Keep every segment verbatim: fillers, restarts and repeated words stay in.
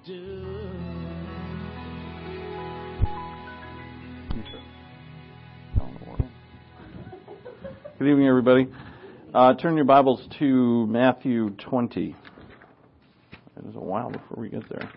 do. Good evening, everybody. Uh, turn your Bibles to Matthew twenty. It is a while before we get there.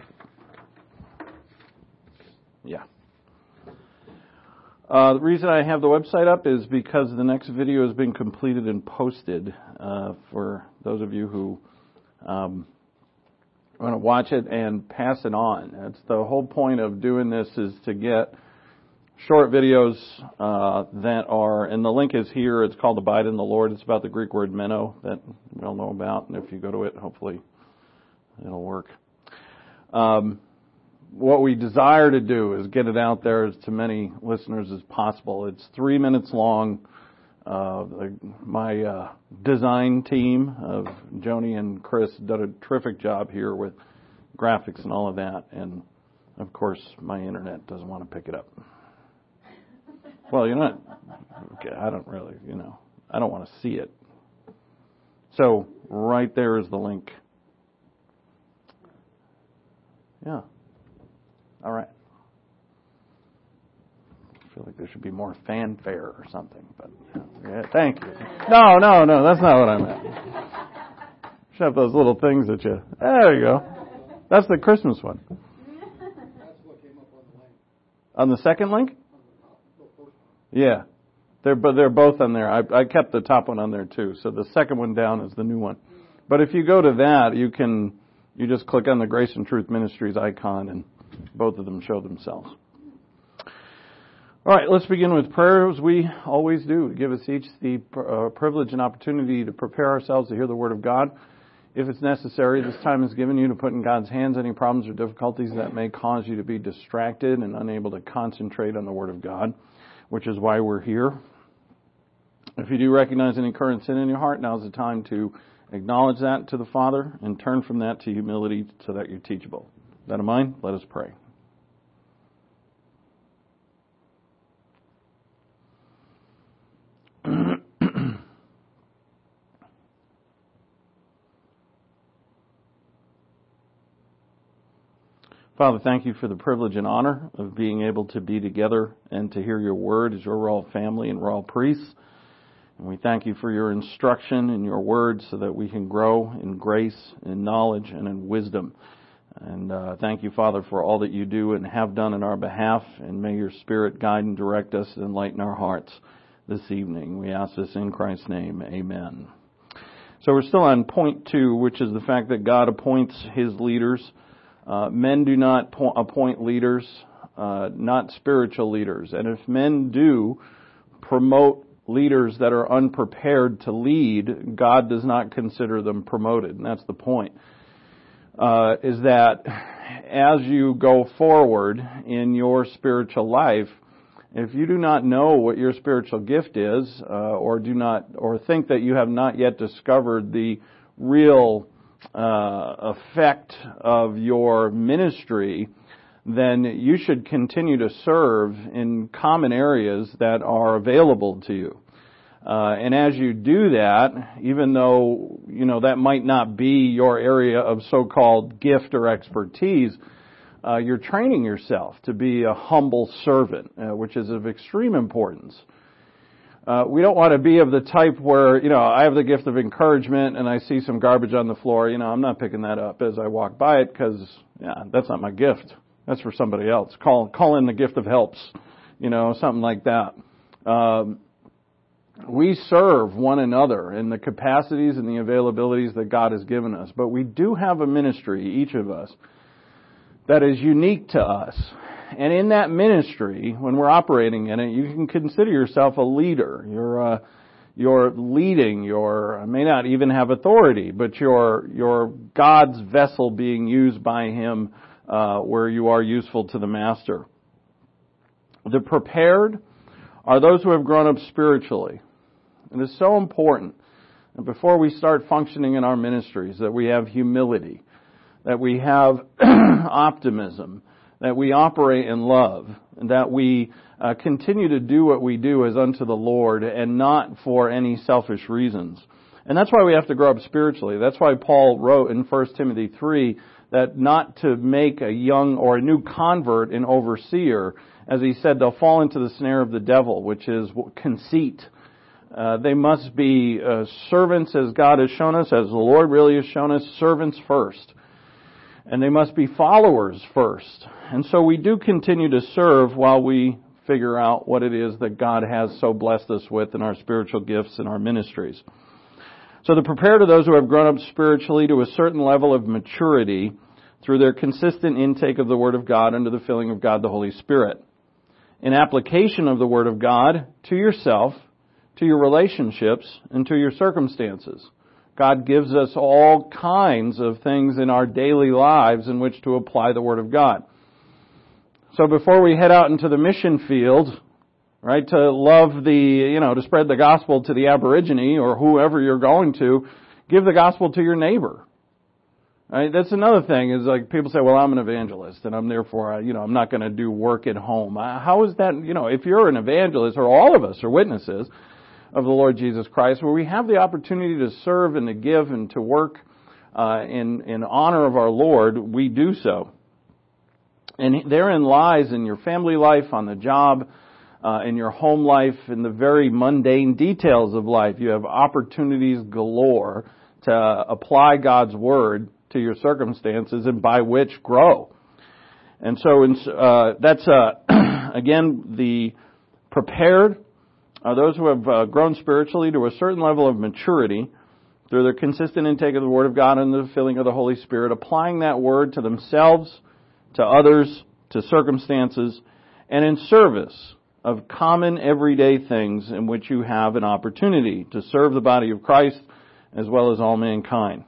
Yeah. Uh, the reason I have the website up is because the next video has been completed and posted uh, for those of you who um, want to watch it and pass it on. That's the whole point of doing this, is to get short videos uh, that are, and the link is here. It's called Abide in the Lord. It's about the Greek word meno that we all know about, and if you go to it, hopefully it'll work. Um, what we desire to do is get it out there as to many listeners as possible. It's three minutes long. Uh, the, my uh, design team of Joni and Chris did a terrific job here with graphics and all of that, and of course my internet doesn't want to pick it up. Well, you're not, okay, I don't really, you know, I don't want to see it. So, right there is the link. Yeah. All right. I feel like there should be more fanfare or something, but yeah, thank you. No, no, no, that's not what I meant. Should have those little things that you, there you go. That's the Christmas one. That's what came up on the link. On the second link? Yeah, they're but they're both on there. I, I kept the top one on there too, so the second one down is the new one. But if you go to that, you can you just click on the Grace and Truth Ministries icon, and both of them show themselves. All right, let's begin with prayer, as we always do, to give us each the uh, privilege and opportunity to prepare ourselves to hear the Word of God. If it's necessary, this time is given you to put in God's hands any problems or difficulties that may cause you to be distracted and unable to concentrate on the Word of God, which is why we're here. If you do recognize any current sin in your heart, now's the time to acknowledge that to the Father and turn from that to humility so that you're teachable. With that in mind, let us pray. Father, thank you for the privilege and honor of being able to be together and to hear your word, as we're all family and we're all priests. And we thank you for your instruction in your word so that we can grow in grace, in knowledge, and in wisdom. And uh, thank you, Father, for all that you do and have done in our behalf. And may your Spirit guide and direct us and enlighten our hearts this evening. We ask this in Christ's name. Amen. So we're still on point two, which is the fact that God appoints his leaders. Uh, men do not po- appoint leaders, uh, not spiritual leaders. And if men do promote leaders that are unprepared to lead, God does not consider them promoted. And that's the point, uh, is that as you go forward in your spiritual life, if you do not know what your spiritual gift is, uh, or do not, or think that you have not yet discovered the real Uh, effect of your ministry, then you should continue to serve in common areas that are available to you. Uh, and as you do that, even though, you know, that might not be your area of so-called gift or expertise, uh, you're training yourself to be a humble servant, uh, which is of extreme importance. Uh, we don't want to be of the type where, you know, I have the gift of encouragement and I see some garbage on the floor. You know, I'm not picking that up as I walk by it because, yeah, that's not my gift. That's for somebody else. Call, call in the gift of helps, you know, something like that. Um, we serve one another in the capacities and the availabilities that God has given us. But we do have a ministry, each of us, that is unique to us. And in that ministry, when we're operating in it, you can consider yourself a leader. You're uh, you're leading. You're may not even have authority, but you're you're God's vessel being used by Him, uh, where you are useful to the Master. The prepared are those who have grown up spiritually, and it's so important that before we start functioning in our ministries, that we have humility, that we have optimism, that we operate in love, and that we uh, continue to do what we do as unto the Lord and not for any selfish reasons. And that's why we have to grow up spiritually. That's why Paul wrote in First Timothy three that not to make a young or a new convert an overseer. As he said, they'll fall into the snare of the devil, which is conceit. Uh, they must be uh, servants as God has shown us, as the Lord really has shown us, servants first. And they must be followers first. And so we do continue to serve while we figure out what it is that God has so blessed us with in our spiritual gifts and our ministries. So to prepare to those who have grown up spiritually to a certain level of maturity through their consistent intake of the Word of God under the filling of God the Holy Spirit. In application of the Word of God to yourself, to your relationships, and to your circumstances. God gives us all kinds of things in our daily lives in which to apply the Word of God. So before we head out into the mission field, right, to love the, you know, to spread the gospel to the Aborigine or whoever you're going to, give the gospel to your neighbor. Right? That's another thing is like people say, well, I'm an evangelist and I'm therefore, you know, I'm not going to do work at home. How is that, you know, if you're an evangelist, or all of us are witnesses of the Lord Jesus Christ, where we have the opportunity to serve and to give and to work uh, in, in honor of our Lord, we do so. And therein lies in your family life, on the job, uh, in your home life, in the very mundane details of life. You have opportunities galore to apply God's Word to your circumstances and by which grow. And so uh, that's, uh, again, the prepared are those who have uh, grown spiritually to a certain level of maturity through their consistent intake of the Word of God and the filling of the Holy Spirit, applying that Word to themselves, to others, to circumstances, and in service of common everyday things in which you have an opportunity to serve the body of Christ as well as all mankind.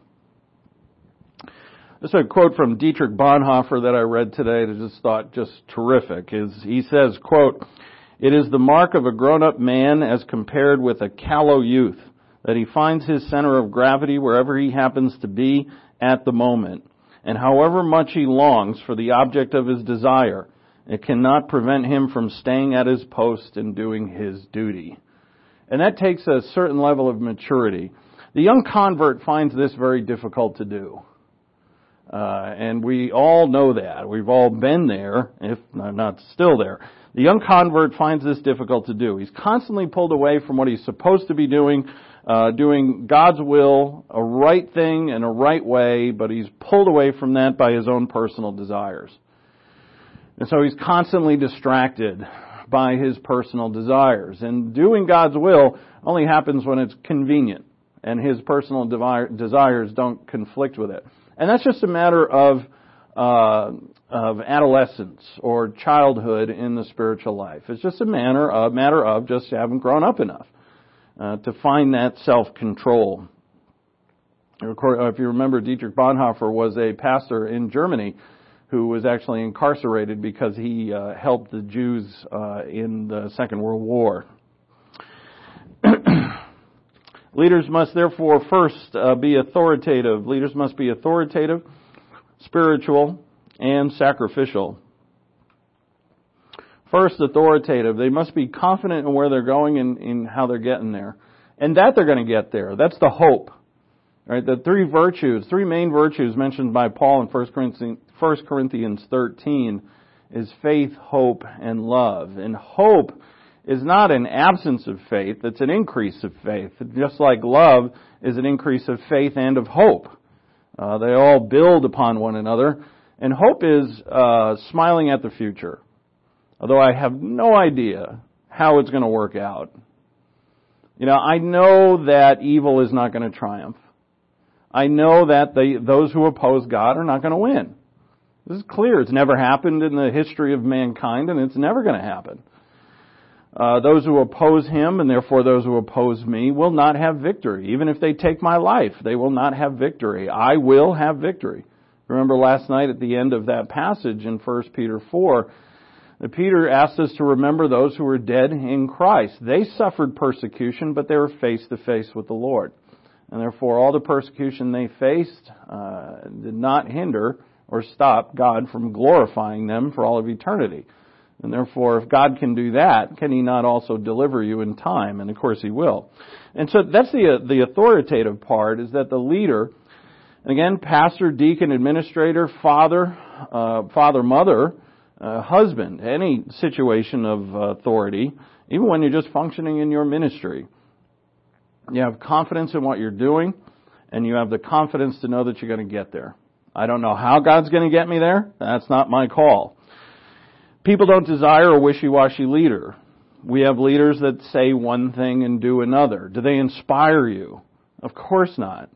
This is a quote from Dietrich Bonhoeffer that I read today that I just thought just terrific. Is he says, quote, "It is the mark of a grown-up man as compared with a callow youth that he finds his center of gravity wherever he happens to be at the moment. And however much he longs for the object of his desire, it cannot prevent him from staying at his post and doing his duty." And that takes a certain level of maturity. The young convert finds this very difficult to do. Uh, and we all know that. We've all been there, if not still there. The young convert finds this difficult to do. He's constantly pulled away from what he's supposed to be doing, uh, doing God's will, a right thing in a right way, but he's pulled away from that by his own personal desires. And so he's constantly distracted by his personal desires. And doing God's will only happens when it's convenient, and his personal devi- desires don't conflict with it. And that's just a matter of uh, of adolescence or childhood in the spiritual life. It's just a matter of, matter of just haven't grown up enough uh, to find that self-control. If you remember, Dietrich Bonhoeffer was a pastor in Germany who was actually incarcerated because he uh, helped the Jews uh, in the Second World War. Leaders must therefore first uh, be authoritative. Leaders must be authoritative, spiritual, and sacrificial. First, authoritative. They must be confident in where they're going and in how they're getting there. And that they're going to get there. That's the hope. Right? The three virtues, three main virtues mentioned by Paul in First Corinthians thirteen is faith, hope, and love. And hope is not an absence of faith, it's an increase of faith. Just like love is an increase of faith and of hope. Uh, they all build upon one another. And hope is uh, smiling at the future. Although I have no idea how it's going to work out. You know, I know that evil is not going to triumph. I know that they, those who oppose God are not going to win. This is clear. It's never happened in the history of mankind, and it's never going to happen. Uh, those who oppose Him, and therefore those who oppose me, will not have victory. Even if they take my life, they will not have victory. I will have victory. Remember last night at the end of that passage in First Peter four, that Peter asked us to remember those who were dead in Christ. They suffered persecution, but they were face to face with the Lord. And therefore all the persecution they faced uh, did not hinder or stop God from glorifying them for all of eternity. And therefore, if God can do that, can He not also deliver you in time? And of course He will. And so that's the the authoritative part, is that the leader And again, pastor, deacon, administrator, father, uh, father, mother, uh, husband, any situation of authority, even when you're just functioning in your ministry. You have confidence in what you're doing, and you have the confidence to know that you're going to get there. I don't know how God's going to get me there. That's not my call. People don't desire a wishy-washy leader. We have leaders that say one thing and do another. Do they inspire you? Of course not.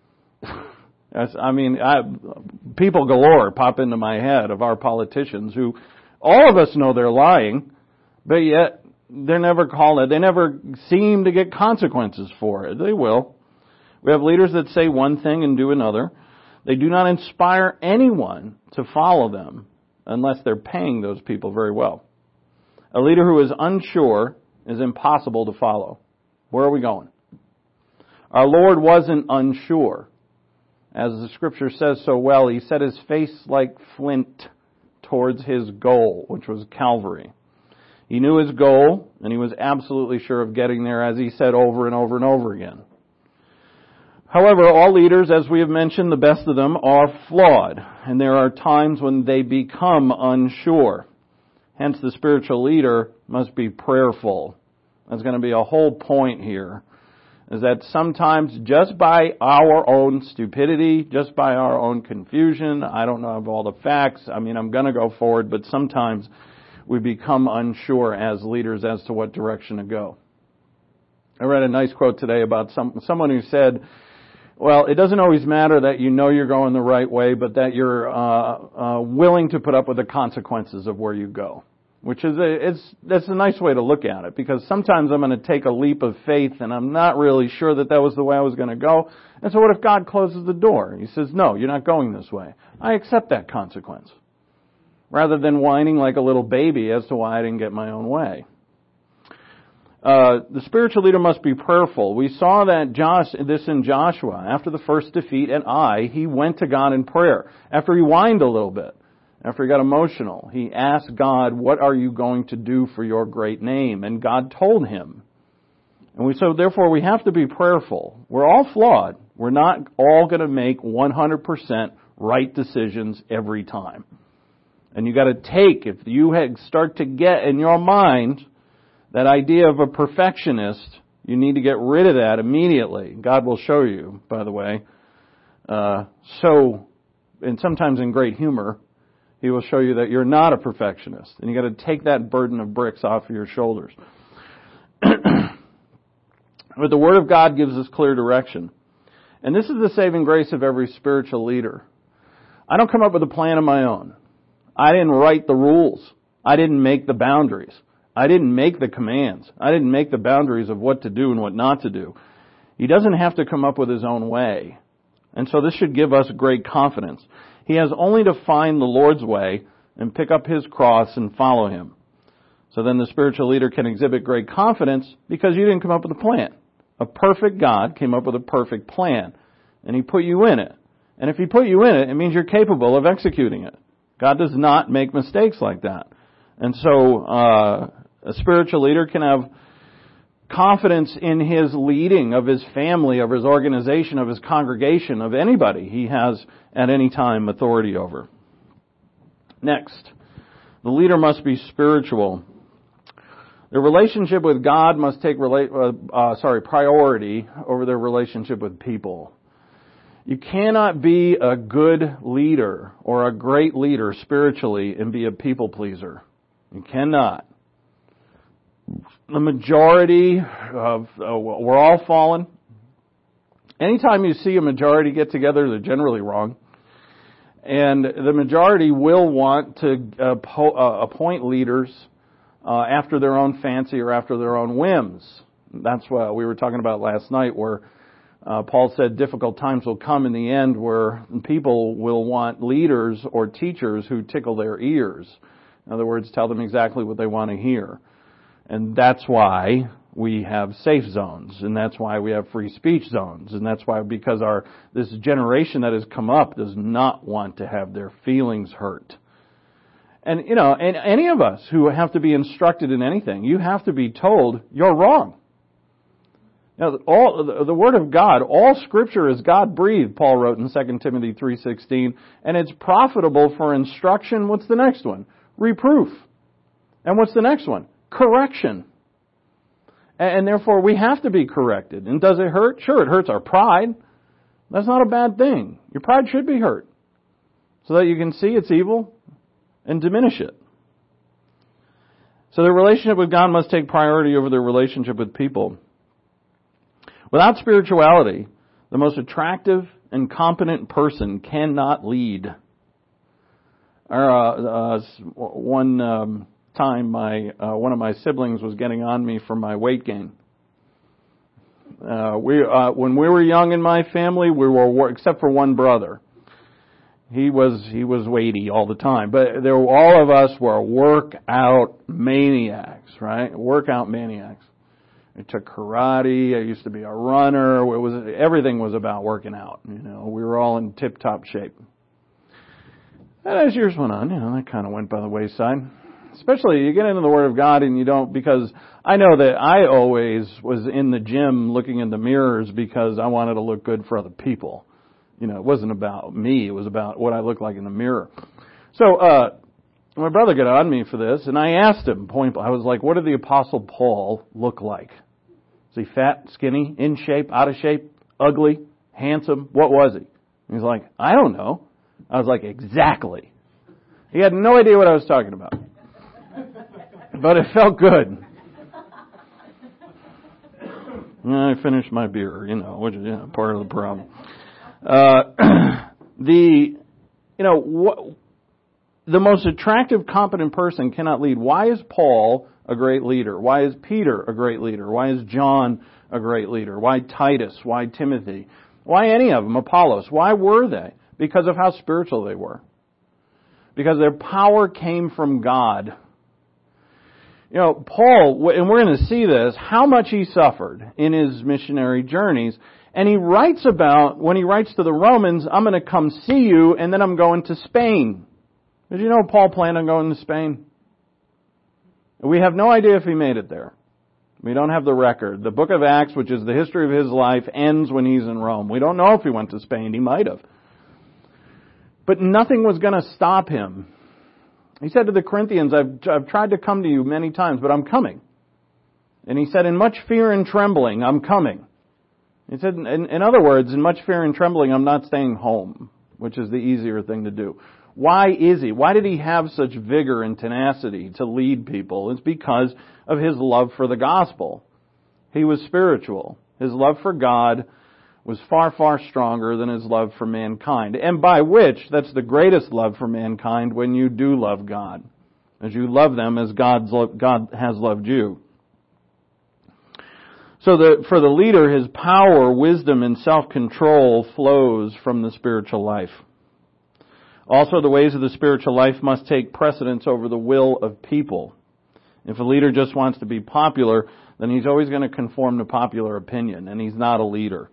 That's, I mean, I, people galore pop into my head of our politicians who, all of us know they're lying, but yet they're never called it. They never seem to get consequences for it. They will. We have leaders that say one thing and do another. They do not inspire anyone to follow them unless they're paying those people very well. A leader who is unsure is impossible to follow. Where are we going? Our Lord wasn't unsure. As the Scripture says so well, He set His face like flint towards His goal, which was Calvary. He knew His goal, and He was absolutely sure of getting there, as He said over and over and over again. However, all leaders, as we have mentioned, the best of them, are flawed, and there are times when they become unsure. Hence, the spiritual leader must be prayerful. That's going to be a whole point here, is that sometimes just by our own stupidity, just by our own confusion, I don't know of all the facts, I mean, I'm going to go forward, but sometimes we become unsure as leaders as to what direction to go. I read a nice quote today about some someone who said, well, it doesn't always matter that you know you're going the right way, but that you're uh, uh, willing to put up with the consequences of where you go. Which is a, it's, that's a nice way to look at it, because sometimes I'm going to take a leap of faith and I'm not really sure that that was the way I was going to go. And so what if God closes the door? He says, no, you're not going this way. I accept that consequence. Rather than whining like a little baby as to why I didn't get my own way. Uh, the spiritual leader must be prayerful. We saw that Josh, this in Joshua. After the first defeat at Ai, he went to God in prayer. After he whined a little bit, after he got emotional, he asked God, what are you going to do for your great name? And God told him. And we so therefore we have to be prayerful. We're all flawed. We're not all going to make one hundred percent right decisions every time. And you got to take, if you start to get in your mind that idea of a perfectionist, you need to get rid of that immediately. God will show you, by the way. Uh, so, and sometimes in great humor, He will show you that you're not a perfectionist. And you got to take that burden of bricks off of your shoulders. But the Word of God gives us clear direction. And this is the saving grace of every spiritual leader. I don't come up with a plan of my own. I didn't write the rules. I didn't make the boundaries. I didn't make the commands. I didn't make the boundaries of what to do and what not to do. He doesn't have to come up with his own way. And so this should give us great confidence. He has only to find the Lord's way and pick up His cross and follow Him. So then the spiritual leader can exhibit great confidence because you didn't come up with a plan. A perfect God came up with a perfect plan, and He put you in it. And if He put you in it, it means you're capable of executing it. God does not make mistakes like that. And so uh, a spiritual leader can have confidence in his leading of his family, of his organization, of his congregation, of anybody he has at any time authority over. Next, the leader must be spiritual. Their relationship with God must take rela- uh, uh, sorry priority over their relationship with people. You cannot be a good leader or a great leader spiritually and be a people pleaser. You cannot. The majority of, uh, we're all fallen. Anytime you see a majority get together, they're generally wrong. And the majority will want to uh, po- uh, appoint leaders uh, after their own fancy or after their own whims. That's what we were talking about last night, where uh, Paul said difficult times will come in the end where people will want leaders or teachers who tickle their ears. In other words, tell them exactly what they want to hear. And that's why we have safe zones, and that's why we have free speech zones, and that's why, because our this generation that has come up does not want to have their feelings hurt. And, you know, and any of us who have to be instructed in anything, you have to be told, you're wrong. Now, all the, the Word of God, all Scripture is God-breathed, Paul wrote in Second Timothy three sixteen, and it's profitable for instruction. What's the next one? Reproof. And what's the next one? Correction. And, and therefore, we have to be corrected. And does it hurt? Sure, it hurts our pride. That's not a bad thing. Your pride should be hurt, so that you can see its evil and diminish it. So the relationship with God must take priority over the relationship with people. Without spirituality, the most attractive and competent person cannot lead. Our, uh, uh, one um, time, my uh, one of my siblings was getting on me for my weight gain. Uh, we uh, when we were young in my family, we were except for one brother. He was he was weighty all the time, but there were, all of us were workout maniacs, right? Workout maniacs. I took karate. I used to be a runner. It was everything was about working out. You know, we were all in tip-top shape. And as years went on, you know, that kind of went by the wayside. Especially you get into the Word of God and you don't, because I know that I always was in the gym looking in the mirrors because I wanted to look good for other people. You know, it wasn't about me. It was about what I looked like in the mirror. So, uh, my brother got on me for this, and I asked him point blank. I was like, what did the Apostle Paul look like? Was he fat, skinny, in shape, out of shape, ugly, handsome? What was he? And he's like, I don't know. I was like, exactly. He had no idea what I was talking about. But it felt good. And I finished my beer, you know, which is you know, part of the problem. Uh, the, you know, what, the most attractive, competent person cannot lead. Why is Paul a great leader? Why is Peter a great leader? Why is John a great leader? Why Titus? Why Timothy? Why any of them? Apollos? Why were they? Because of how spiritual they were. Because their power came from God. You know, Paul, and we're going to see this, how much he suffered in his missionary journeys. And he writes about, when he writes to the Romans, I'm going to come see you, and then I'm going to Spain. Did you know Paul planned on going to Spain? We have no idea if he made it there. We don't have the record. The book of Acts, which is the history of his life, ends when he's in Rome. We don't know if he went to Spain. He might have. But nothing was going to stop him. He said to the Corinthians, I've, I've tried to come to you many times, but I'm coming. And he said, in much fear and trembling, I'm coming. He said, in, in other words, in much fear and trembling, I'm not staying home, which is the easier thing to do. Why is he? Why did he have such vigor and tenacity to lead people? It's because of his love for the gospel. He was spiritual. His love for God was far, far stronger than his love for mankind. And by which, that's the greatest love for mankind, when you do love God. As you love them as God's lo- God has loved you. So that for the leader, his power, wisdom, and self-control flows from the spiritual life. Also, the ways of the spiritual life must take precedence over the will of people. If a leader just wants to be popular, then he's always going to conform to popular opinion, and he's not a leader.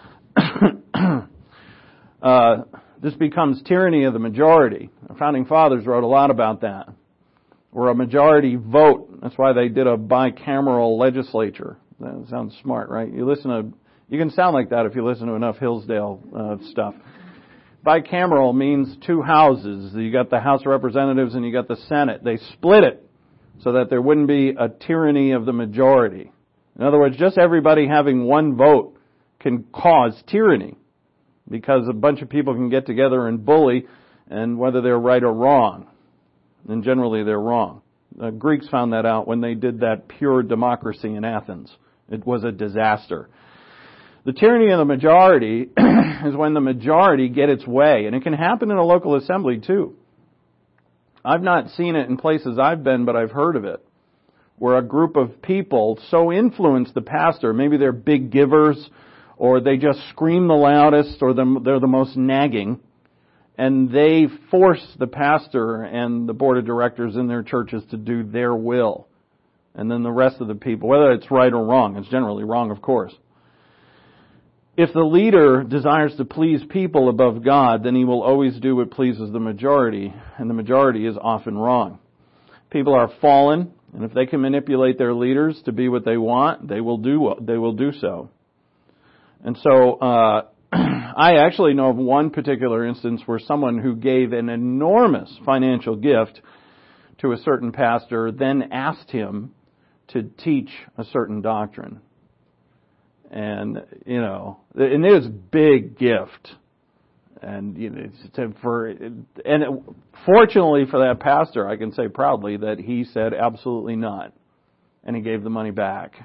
uh, this becomes tyranny of the majority. Our founding fathers wrote a lot about that. Or a majority vote. That's why they did a bicameral legislature. That sounds smart, right? You listen to, you can sound like that if you listen to enough Hillsdale uh, stuff. Bicameral means two houses. You got the House of Representatives and you got the Senate. They split it so that there wouldn't be a tyranny of the majority. In other words, just everybody having one vote can cause tyranny, because a bunch of people can get together and bully, and whether they're right or wrong. And generally they're wrong. The Greeks found that out when they did that pure democracy in Athens. It was a disaster. The tyranny of the majority is when the majority get its way. And it can happen in a local assembly too. I've not seen it in places I've been, but I've heard of it. Where a group of people so influence the pastor, maybe they're big givers, or they just scream the loudest, or they're the most nagging, and they force the pastor and the board of directors in their churches to do their will. And then the rest of the people, whether it's right or wrong, it's generally wrong, of course. If the leader desires to please people above God, then he will always do what pleases the majority, and the majority is often wrong. People are fallen, And if they can manipulate their leaders to be what they want, they will do they will do so. And so uh, I actually know of one particular instance where someone who gave an enormous financial gift to a certain pastor then asked him to teach a certain doctrine. And, you know, and it was a big gift. And, you know, it's for, and it, fortunately for that pastor, I can say proudly that he said absolutely not. And he gave the money back.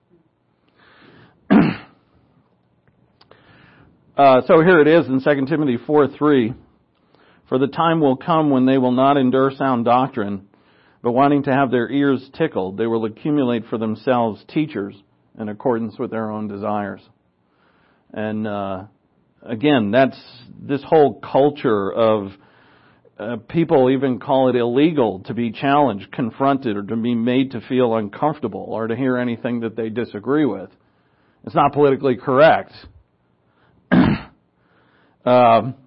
uh, so here it is in Second Timothy four three. For the time will come when they will not endure sound doctrine, but wanting to have their ears tickled, they will accumulate for themselves teachers in accordance with their own desires. And, uh, Again, that's this whole culture of uh, people even call it illegal to be challenged, confronted, or to be made to feel uncomfortable, or to hear anything that they disagree with. It's not politically correct. um,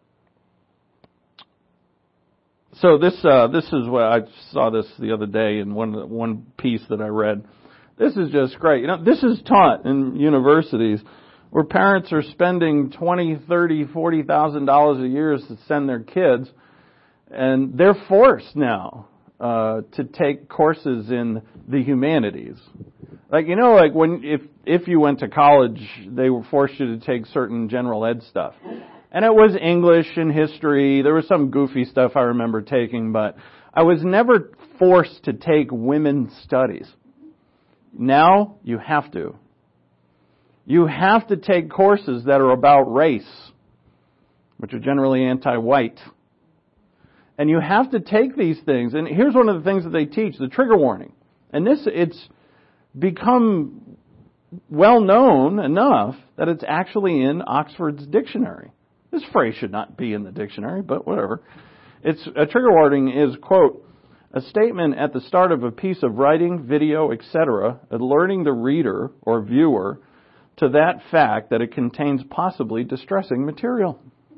so this uh, this is what I saw this the other day in one one piece that I read. This is just great. You know, this is taught in universities, where parents are spending twenty, thirty, forty thousand dollars a year to send their kids, and they're forced now uh, to take courses in the humanities. Like, you know, like when if if you went to college, they were forced you to take certain general ed stuff, and it was English and history. There was some goofy stuff I remember taking, but I was never forced to take women's studies. Now you have to. You have to take courses that are about race, which are generally anti-white. And you have to take these things. And here's one of the things that they teach, the trigger warning. And this, it's become well known enough that it's actually in Oxford's dictionary. This phrase should not be in the dictionary, but whatever. It's a trigger warning is, quote, a statement at the start of a piece of writing, video, et cetera, alerting the reader or viewer to that fact that it contains possibly distressing material.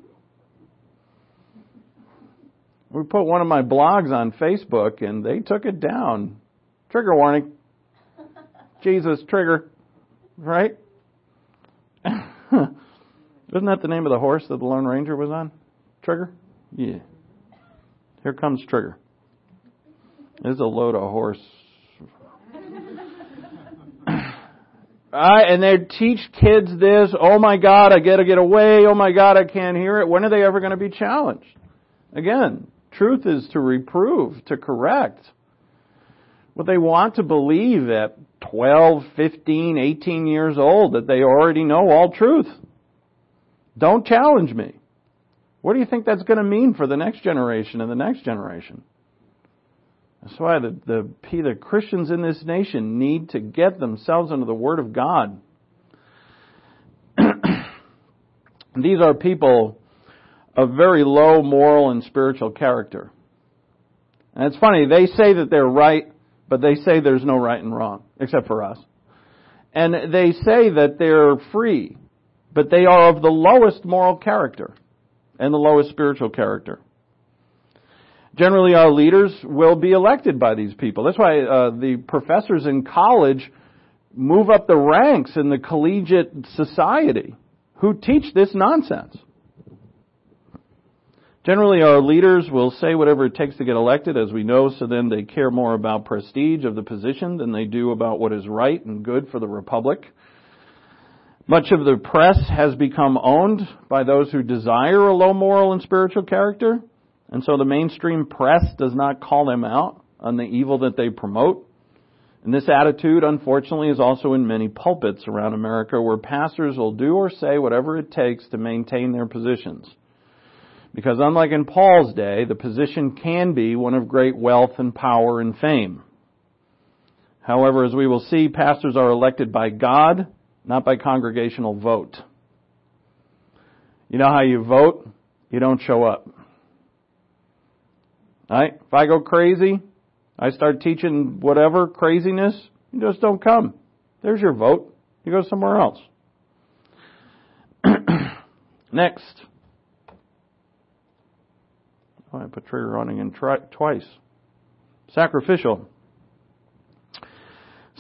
We put one of my blogs on Facebook and they took it down. Trigger warning. Jesus, trigger. Right? Isn't that the name of the horse that the Lone Ranger was on? Trigger? Yeah. Here comes Trigger. There's a load of horse. Uh, and they teach kids this, oh my God, I gotta get away, oh my God, I can't hear it. When are they ever going to be challenged? Again, truth is to reprove, to correct. What they want to believe at twelve, fifteen, eighteen years old, that they already know all truth. Don't challenge me. What do you think that's going to mean for the next generation and the next generation? That's why the, the, the Christians in this nation need to get themselves into the Word of God. These are people of very low moral and spiritual character. And it's funny, they say that they're right, but they say there's no right and wrong, except for us. And they say that they're free, but they are of the lowest moral character and the lowest spiritual character. Generally, our leaders will be elected by these people. That's why uh, the professors in college move up the ranks in the collegiate society who teach this nonsense. Generally, our leaders will say whatever it takes to get elected, as we know, so then they care more about prestige of the position than they do about what is right and good for the republic. Much of the press has become owned by those who desire a low moral and spiritual character. And so the mainstream press does not call them out on the evil that they promote. And this attitude, unfortunately, is also in many pulpits around America where pastors will do or say whatever it takes to maintain their positions. Because unlike in Paul's day, the position can be one of great wealth and power and fame. However, as we will see, pastors are elected by God, not by congregational vote. You know how you vote? You don't show up. Right? If I go crazy, I start teaching whatever craziness, you just don't come. There's your vote. You go somewhere else. Next. Oh, I put trigger warning in tri- twice. Sacrificial.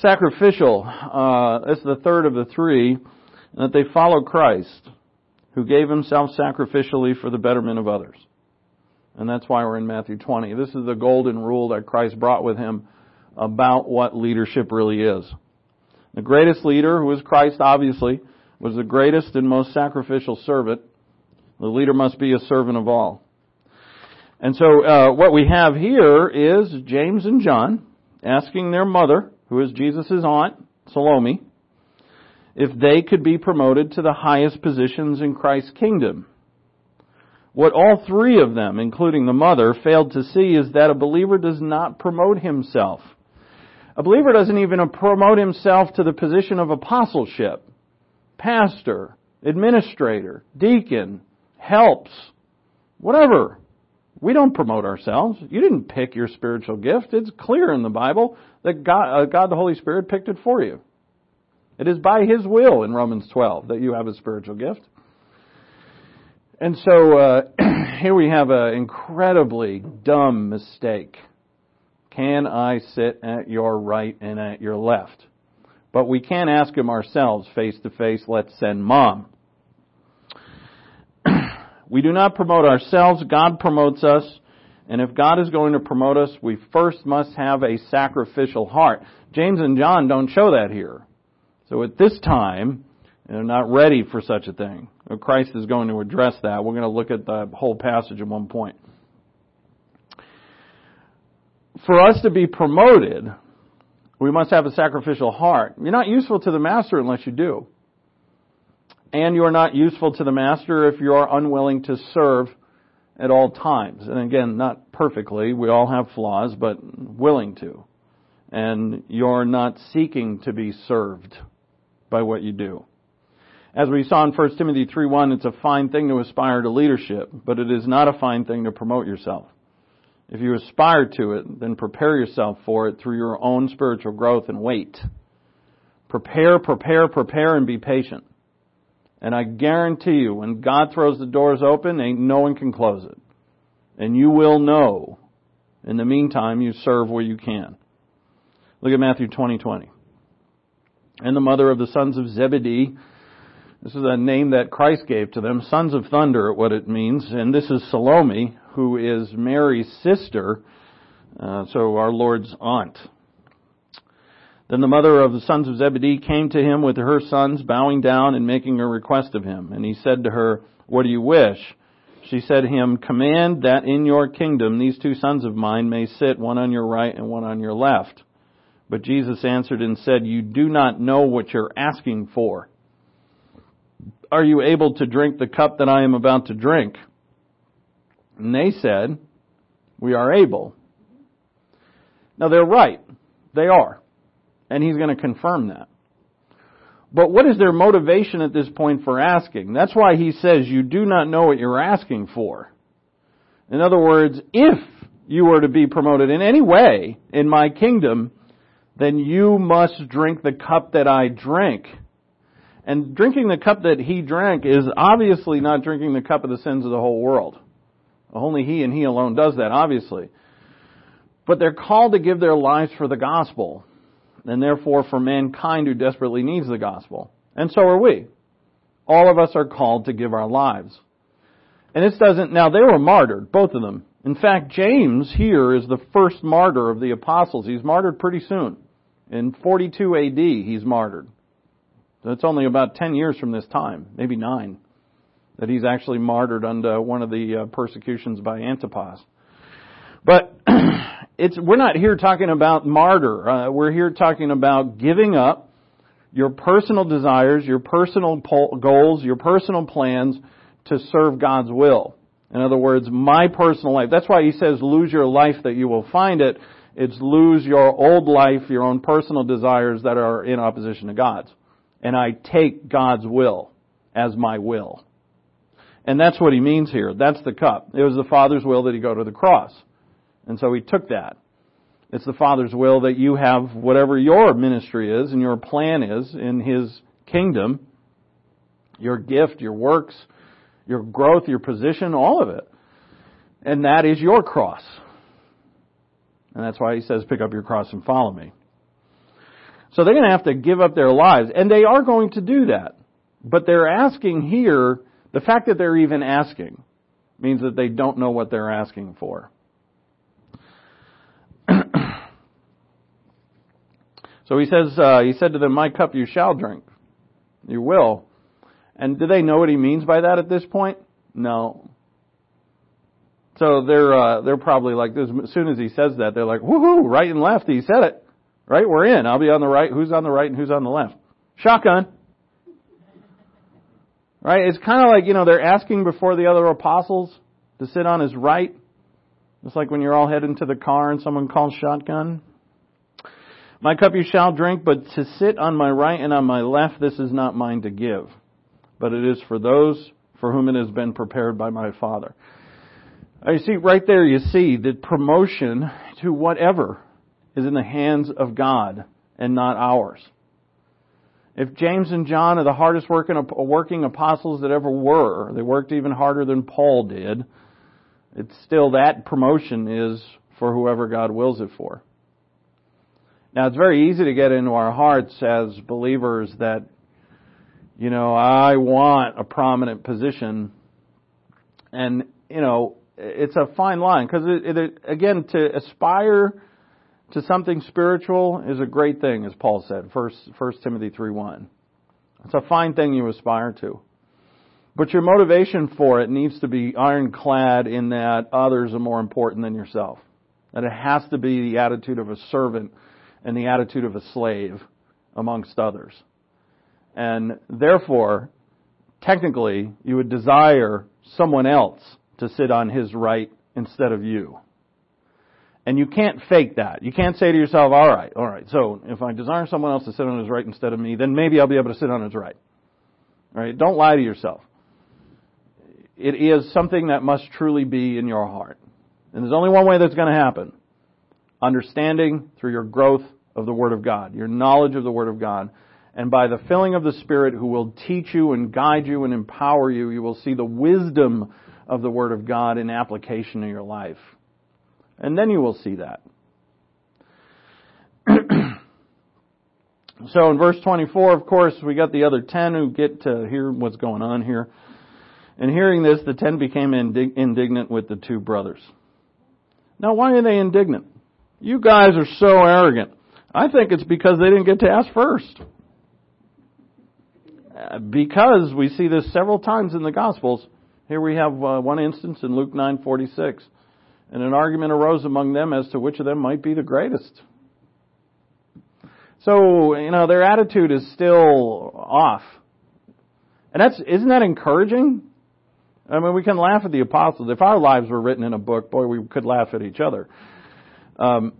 Sacrificial, uh, that's the third of the three, that they follow Christ, who gave himself sacrificially for the betterment of others. And that's why we're in Matthew twenty. This is the golden rule that Christ brought with him about what leadership really is. The greatest leader, who is Christ obviously, was the greatest and most sacrificial servant. The leader must be a servant of all. And so uh, what we have here is James and John asking their mother, who is Jesus' aunt, Salome, if they could be promoted to the highest positions in Christ's kingdom. What all three of them, including the mother, failed to see is that a believer does not promote himself. A believer doesn't even promote himself to the position of apostleship, pastor, administrator, deacon, helps, whatever. We don't promote ourselves. You didn't pick your spiritual gift. It's clear in the Bible that God, uh, God the Holy Spirit picked it for you. It is by His will in Romans twelve that you have a spiritual gift. And so uh, here we have an incredibly dumb mistake. Can I sit at your right and at your left? But we can't ask Him ourselves face to face, let's send Mom. We do not promote ourselves. God promotes us. And if God is going to promote us, we first must have a sacrificial heart. James and John don't show that here. So at this time, they're not ready for such a thing. Christ is going to address that. We're going to look at the whole passage at one point. For us to be promoted, we must have a sacrificial heart. You're not useful to the master unless you do. And you're not useful to the master if you are unwilling to serve at all times. And again, not perfectly. We all have flaws, but willing to. And you're not seeking to be served by what you do. As we saw in First Timothy three one, it's a fine thing to aspire to leadership, but it is not a fine thing to promote yourself. If you aspire to it, then prepare yourself for it through your own spiritual growth and wait. Prepare, prepare, prepare, and be patient. And I guarantee you, when God throws the doors open, ain't no one can close it. And you will know. In the meantime, you serve where you can. Look at Matthew twenty twenty. And the mother of the sons of Zebedee, this is a name that Christ gave to them, sons of thunder, what it means. And this is Salome, who is Mary's sister, uh, so our Lord's aunt. Then the mother of the sons of Zebedee came to him with her sons, bowing down and making a request of him. And he said to her, "What do you wish?" She said to him, "Command that in your kingdom these two sons of mine may sit, one on your right and one on your left." But Jesus answered and said, "You do not know what you're asking for. Are you able to drink the cup that I am about to drink?" And they said, "We are able." Now they're right. They are. And he's going to confirm that. But what is their motivation at this point for asking? That's why he says, you do not know what you're asking for. In other words, if you were to be promoted in any way in my kingdom, then you must drink the cup that I drink. And drinking the cup that he drank is obviously not drinking the cup of the sins of the whole world. Only he and he alone does that, obviously. But they're called to give their lives for the gospel. And therefore for mankind who desperately needs the gospel. And so are we. All of us are called to give our lives. And this doesn't, now they were martyred, both of them. In fact, James here is the first martyr of the apostles. He's martyred pretty soon. In forty-two A D, he's martyred. So it's only about ten years from this time, maybe nine, that he's actually martyred under one of the uh, persecutions by Antipas. But it's we're not here talking about martyr. Uh, we're here talking about giving up your personal desires, your personal po- goals, your personal plans to serve God's will. In other words, my personal life. That's why he says, lose your life that you will find it. It's lose your old life, your own personal desires that are in opposition to God's. And I take God's will as my will. And that's what he means here. That's the cup. It was the Father's will that he go to the cross. And so he took that. It's the Father's will that you have whatever your ministry is and your plan is in His kingdom, your gift, your works, your growth, your position, all of it. And that is your cross. And that's why he says, pick up your cross and follow me. So they're going to have to give up their lives, and they are going to do that. But they're asking here, the fact that they're even asking means that they don't know what they're asking for. So he says, uh, he said to them, "My cup you shall drink." You will. And do they know what he means by that at this point? No. So they're uh, they're probably like this. As soon as he says that, they're like, "Woohoo! Right and left. He said it. Right? We're in. I'll be on the right. Who's on the right and who's on the left? Shotgun." Right? It's kind of like, you know, they're asking before the other apostles to sit on his right. It's like when you're all heading to the car and someone calls shotgun. "My cup you shall drink, but to sit on my right and on my left, this is not mine to give, but it is for those for whom it has been prepared by my Father." You see, right there you see that promotion to whatever is in the hands of God and not ours. If James and John are the hardest working, working apostles that ever were, they worked even harder than Paul did, it's still that promotion is for whoever God wills it for. Now, it's very easy to get into our hearts as believers that, you know, I want a prominent position. And, you know, it's a fine line. Because, it, it, again, to aspire to something spiritual is a great thing, as Paul said, First Timothy three one. It's a fine thing you aspire to. But your motivation for it needs to be ironclad in that others are more important than yourself. That it has to be the attitude of a servant and the attitude of a slave amongst others. And therefore, technically, you would desire someone else to sit on his right instead of you. And you can't fake that. You can't say to yourself, all right, all right, so if I desire someone else to sit on his right instead of me, then maybe I'll be able to sit on his right. All right? Don't lie to yourself. It is something that must truly be in your heart. And there's only one way that's going to happen. Understanding through your growth of the Word of God, your knowledge of the Word of God, and by the filling of the Spirit who will teach you and guide you and empower you, you will see the wisdom of the Word of God in application in your life. And then you will see that. So in verse twenty-four, of course, we got the other ten who get to hear what's going on here. And hearing this, the ten became indig- indignant with the two brothers. Now, why are they indignant? You guys are so arrogant. I think it's because they didn't get to ask first. Uh, because we see this several times in the Gospels. Here we have uh, one instance in Luke nine forty-six. And an argument arose among them as to which of them might be the greatest. So, you know, their attitude is still off. And that's, isn't that encouraging? I mean, we can laugh at the apostles. If our lives were written in a book, boy, we could laugh at each other. Um,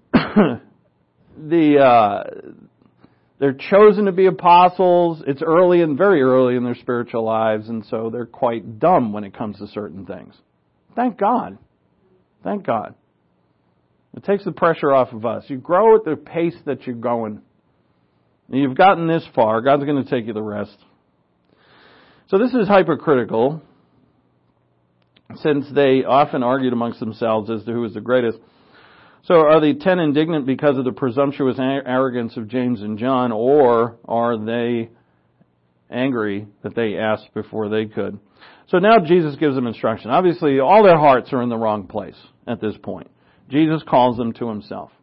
the uh, they're chosen to be apostles. It's early and very early in their spiritual lives, and so they're quite dumb when it comes to certain things. Thank God. Thank God. It takes the pressure off of us. You grow at the pace that you're going. You've gotten this far. God's going to take you the rest. So this is hypocritical, since they often argued amongst themselves as to who is the greatest. So are the ten indignant because of the presumptuous arrogance of James and John, or are they angry that they asked before they could? So now Jesus gives them instruction. Obviously, all their hearts are in the wrong place at this point. Jesus calls them to himself.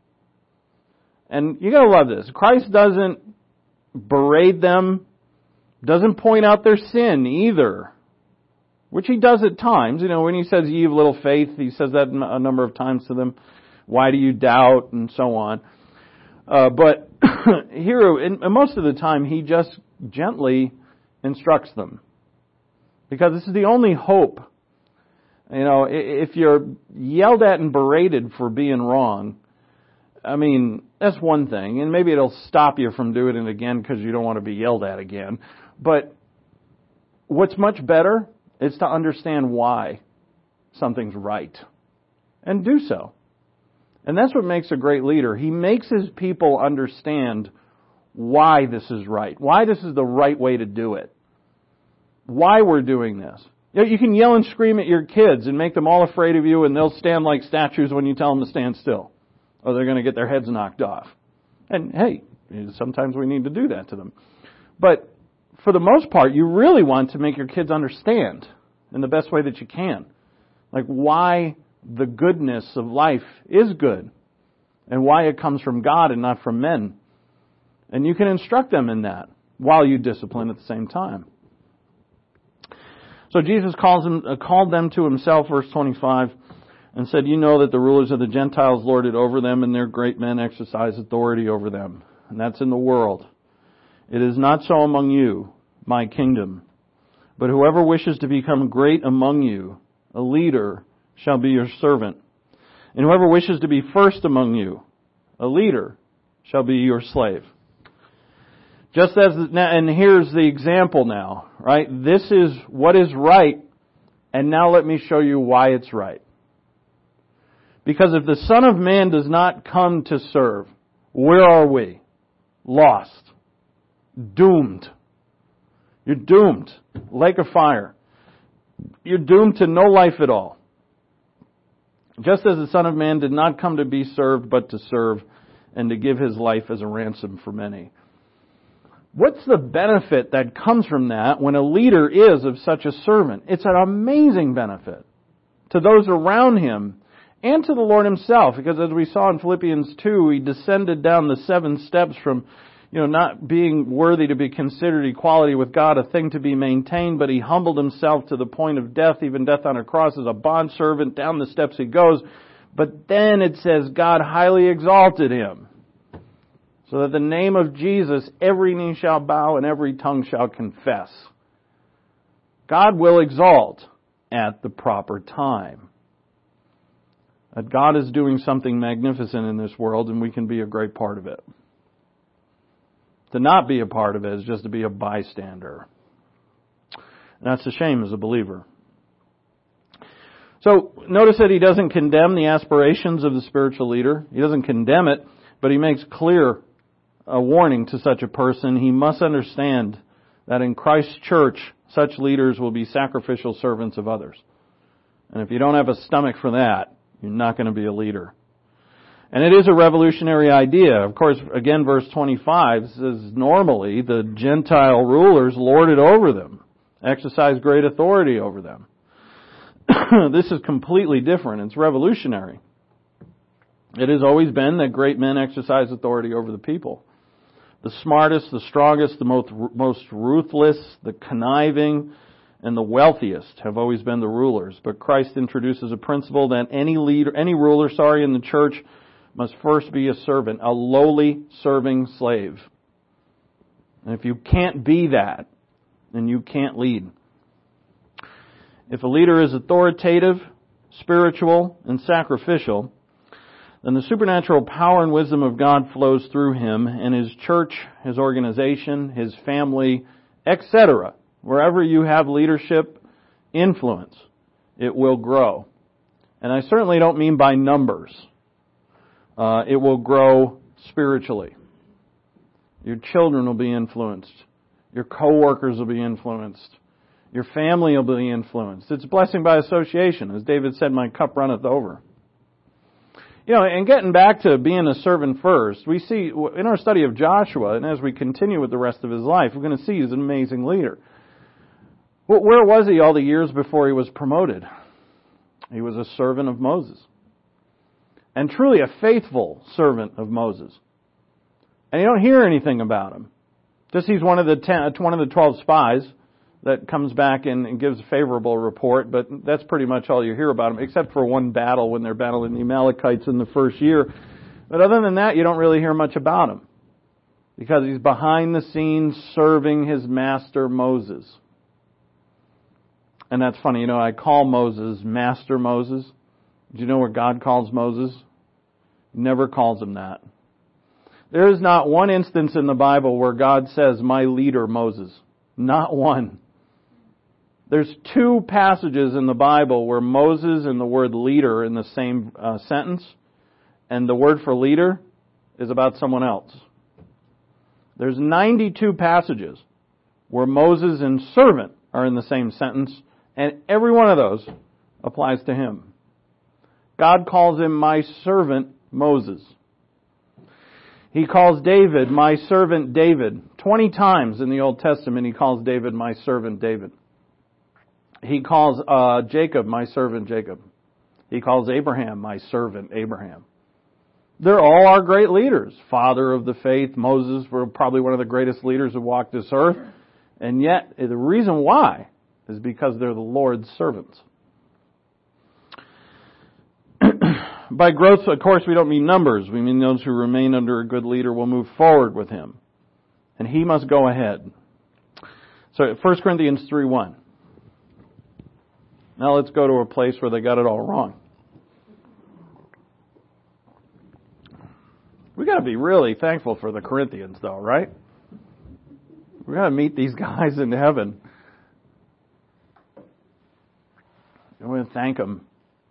And you gotta love this. Christ doesn't berate them, doesn't point out their sin either. Which he does at times. You know, when he says, ye of little faith, he says that a number of times to them. Why do you doubt? And so on. Uh, but here, and most of the time, he just gently instructs them. Because this is the only hope. You know, if you're yelled at and berated for being wrong, I mean, that's one thing. And maybe it'll stop you from doing it again because you don't want to be yelled at again. But what's much better is to understand why something's right. And do so. And that's what makes a great leader. He makes his people understand why this is right. Why this is the right way to do it. Why we're doing this. You know, you can yell and scream at your kids and make them all afraid of you, and they'll stand like statues when you tell them to stand still. Or they're going to get their heads knocked off. And hey, Sometimes we need to do that to them. But for the most part, you really want to make your kids understand in the best way that you can, like why the goodness of life is good and why it comes from God and not from men. And you can instruct them in that while you discipline at the same time. So Jesus calls them, uh, called them to himself, verse twenty-five, and said, "You know that the rulers of the Gentiles lord it over them, and their great men exercise authority over them." And that's in the world. "It is not so among you, my kingdom. But whoever wishes to become great among you, a leader, shall be your servant. And whoever wishes to be first among you, a leader, shall be your slave." Just as, and here's the example now, right? This is what is right, and now let me show you why it's right. Because if the Son of Man does not come to serve, where are we? Lost. Doomed. You're doomed. Lake of fire. You're doomed to no life at all. Just as the Son of Man did not come to be served, but to serve, and to give his life as a ransom for many. What's the benefit that comes from that when a leader is of such a servant? It's an amazing benefit to those around him and to the Lord himself. Because as we saw in Philippians two, he descended down the seven steps from, you know, not being worthy to be considered equality with God, a thing to be maintained, but he humbled himself to the point of death, even death on a cross as a bondservant. Down the steps he goes. But then it says God highly exalted him, so that the name of Jesus, every knee shall bow and every tongue shall confess. God will exalt at the proper time. That God is doing something magnificent in this world, and we can be a great part of it. To not be a part of it is just to be a bystander. And that's a shame as a believer. So notice that he doesn't condemn the aspirations of the spiritual leader. He doesn't condemn it, but he makes clear a warning to such a person. He must understand that in Christ's church, such leaders will be sacrificial servants of others. And if you don't have a stomach for that, you're not going to be a leader. And it is a revolutionary idea. Of course, again, verse twenty-five says, normally the Gentile rulers lorded over them, exercised great authority over them. This is completely different. It's revolutionary. It has always been that great men exercise authority over the people. The smartest, the strongest, the most, most ruthless, the conniving, and the wealthiest have always been the rulers. But Christ introduces a principle that any leader, any ruler, sorry, in the church must first be a servant, a lowly serving slave. And if you can't be that, then you can't lead. If a leader is authoritative, spiritual, and sacrificial, then the supernatural power and wisdom of God flows through him and his church, his organization, his family, et cetera. Wherever you have leadership influence, it will grow. And I certainly don't mean by numbers. Uh, it will grow spiritually. Your children will be influenced. Your coworkers will be influenced. Your family will be influenced. It's blessing by association. As David said, my cup runneth over. You know, and getting back to being a servant first, we see in our study of Joshua, and as we continue with the rest of his life, we're going to see he's an amazing leader. Well, where was he all the years before he was promoted? He was a servant of Moses. And truly a faithful servant of Moses. And you don't hear anything about him. Just he's one of the ten, one of the twelve spies that comes back and, and gives a favorable report, but that's pretty much all you hear about him, except for one battle when they're battling the Amalekites in the first year. But other than that, you don't really hear much about him, because he's behind the scenes serving his master Moses. And that's funny, you know, I call Moses Master Moses. Do you know what God calls Moses? He never calls him that. There is not one instance in the Bible where God says, my leader Moses. Not one. There's two passages in the Bible where Moses and the word leader in the same uh, sentence, and the word for leader is about someone else. There's ninety-two passages where Moses and servant are in the same sentence, and every one of those applies to him. God calls him my servant Moses. He calls David, my servant David. Twenty times in the Old Testament he calls David, my servant David. He calls uh, Jacob, my servant Jacob. He calls Abraham, my servant Abraham. They're all our great leaders. Father of the faith, Moses, were probably one of the greatest leaders who walked this earth. And yet, the reason why is because they're the Lord's servants. By growth, of course, we don't mean numbers. We mean those who remain under a good leader will move forward with him. And he must go ahead. So, First Corinthians three one. Now let's go to a place where they got it all wrong. We got to be really thankful for the Corinthians, though, right? We're going to meet these guys in heaven. And we're going to thank them.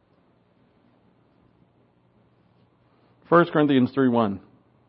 First Corinthians three one.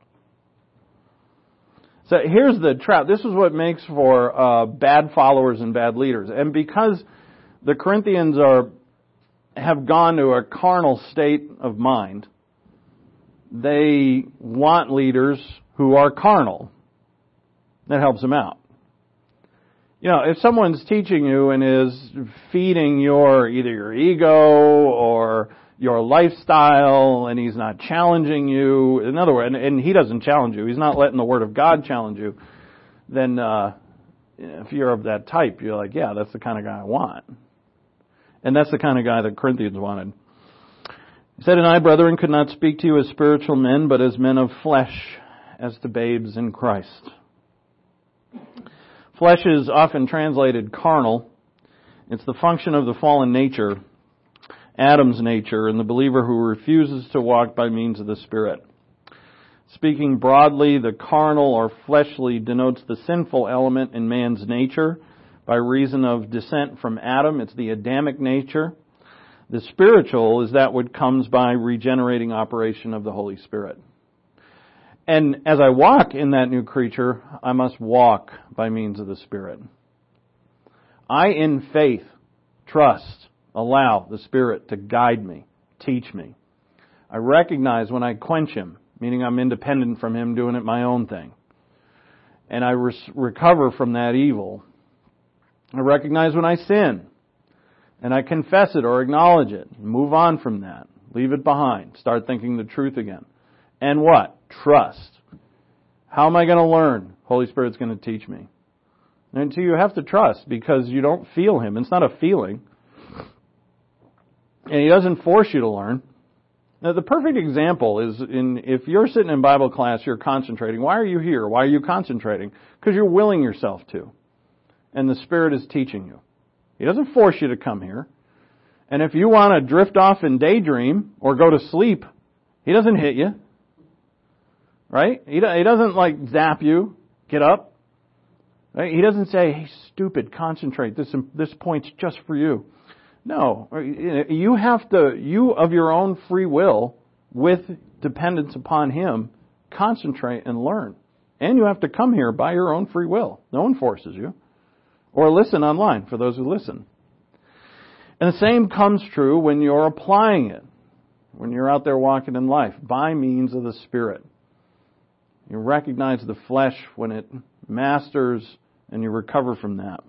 So here's the trap. This is what makes for uh, bad followers and bad leaders. And because the Corinthians are have gone to a carnal state of mind, they want leaders who are carnal. That helps them out. You know, if someone's teaching you and is feeding your either your ego or your lifestyle, and he's not challenging you, in other words, and, and he doesn't challenge you, he's not letting the Word of God challenge you, then uh, if you're of that type, you're like, yeah, that's the kind of guy I want. And that's the kind of guy that Corinthians wanted. He said, and I, brethren, could not speak to you as spiritual men, but as men of flesh, as to babes in Christ. Flesh is often translated carnal. It's the function of the fallen nature, Adam's nature, and the believer who refuses to walk by means of the Spirit. Speaking broadly, the carnal or fleshly denotes the sinful element in man's nature by reason of descent from Adam. It's the Adamic nature. The spiritual is that which comes by regenerating operation of the Holy Spirit. And as I walk in that new creature, I must walk by means of the Spirit. I, in faith, trust, allow the Spirit to guide me, teach me. I recognize when I quench Him, meaning I'm independent from Him doing it my own thing. And I re- recover from that evil. I recognize when I sin. And I confess it or acknowledge it. Move on from that. Leave it behind. Start thinking the truth again. And what? Trust. How am I going to learn? Holy Spirit's going to teach me. And so you have to trust because you don't feel Him. It's not a feeling. And He doesn't force you to learn. Now, the perfect example is in if you're sitting in Bible class, you're concentrating. Why are you here? Why are you concentrating? Because you're willing yourself to. And the Spirit is teaching you. He doesn't force you to come here. And if you want to drift off and daydream or go to sleep, He doesn't hit you. Right? He doesn't like zap you. Get up. Right? He doesn't say, hey, stupid, concentrate. This, this point's just for you. No. You have to, you of your own free will, with dependence upon Him, concentrate and learn. And you have to come here by your own free will. No one forces you. Or listen online for those who listen. And the same comes true when you're applying it. When you're out there walking in life by means of the Spirit. You recognize the flesh when it masters and you recover from that.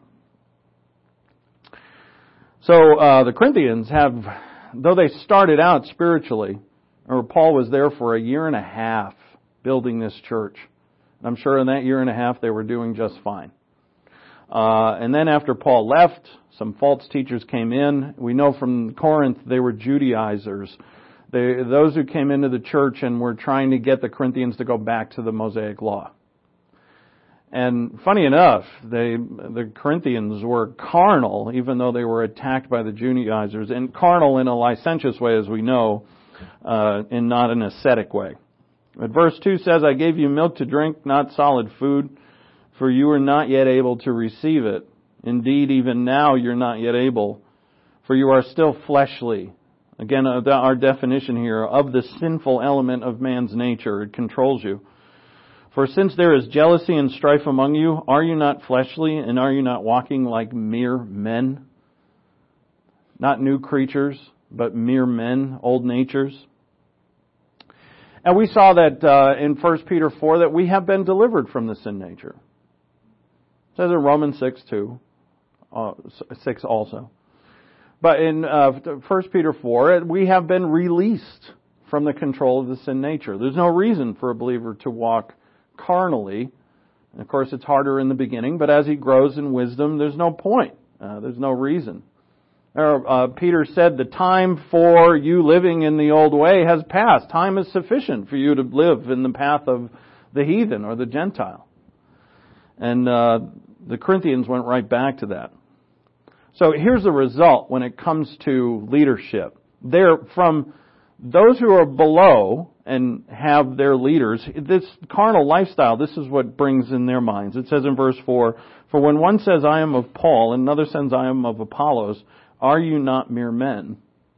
So uh, the Corinthians have, though they started out spiritually, or Paul was there for a year and a half building this church. I'm sure in that year and a half they were doing just fine. Uh, and then after Paul left, some false teachers came in. We know from Corinth they were Judaizers. They, those who came into the church and were trying to get the Corinthians to go back to the Mosaic Law. And funny enough, they, the Corinthians were carnal, even though they were attacked by the Judaizers, and carnal in a licentious way, as we know, uh, and not an ascetic way. But verse two says, I gave you milk to drink, not solid food, for you are not yet able to receive it. Indeed, even now you're not yet able, for you are still fleshly. Again, our definition here of the sinful element of man's nature, it controls you. For since there is jealousy and strife among you, are you not fleshly, and are you not walking like mere men? Not new creatures, but mere men, old natures. And we saw that uh, in First Peter four that we have been delivered from the sin nature. It says in Romans six too, uh, six also. But in uh, First Peter four, we have been released from the control of the sin nature. There's no reason for a believer to walk carnally. And of course, it's harder in the beginning, but as he grows in wisdom, there's no point. Uh, there's no reason. Uh, Peter said, the time for you living in the old way has passed. Time is sufficient for you to live in the path of the heathen or the Gentile. And uh, the Corinthians went right back to that. So here's the result when it comes to leadership. They're from those who are below and have their leaders, this carnal lifestyle, this is what brings in their minds. It says in verse four, for when one says, I am of Paul, and another says, I am of Apollos, are you not mere men?